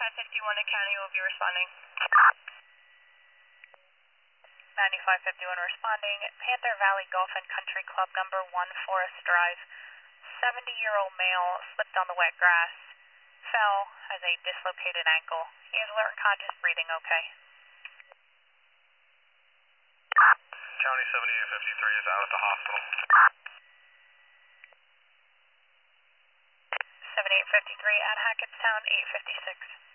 9551 to County will be responding. 9551 responding. Panther Valley Golf and Country Club number 1 Forest Drive. 70-year-old male slipped on the wet grass. Fell, has a dislocated ankle. He is alert and conscious, breathing okay. County 7853 is out at the hospital. 7853 at Hackettstown, 856.